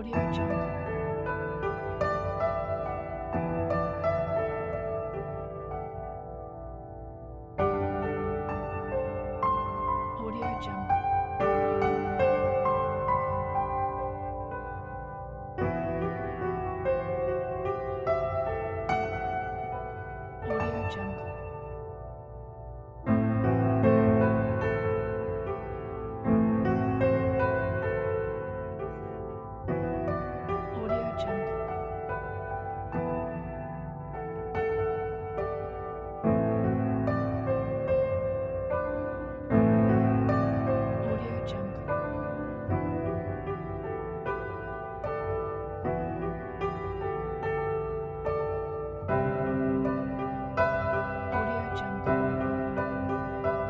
Audio Jungle. Audio Jungle. Audio Jungle. Audio Jungle. Audio Jungle. Audio Jungle.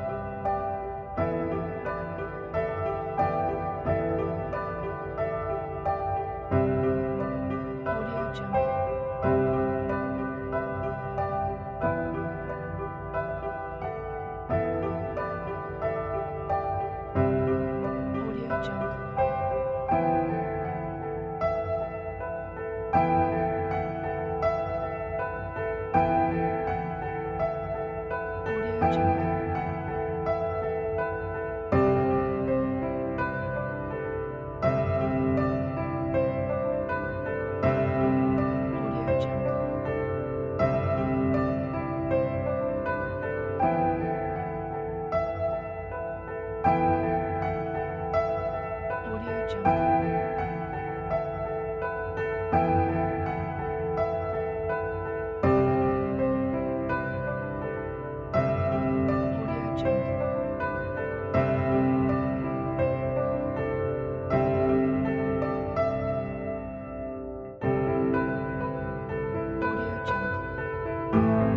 Audio Jungle. Audio Jungle. Audio Jungle. Audio Jungle. Audio Jungle. Audio Jungle. Audio Jungle.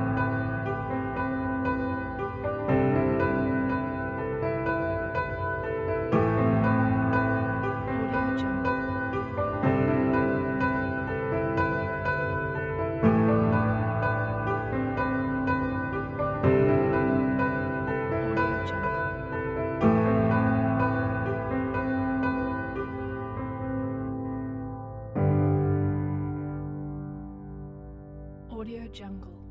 Audio Jungle. Audio Jungle. Audio Jungle.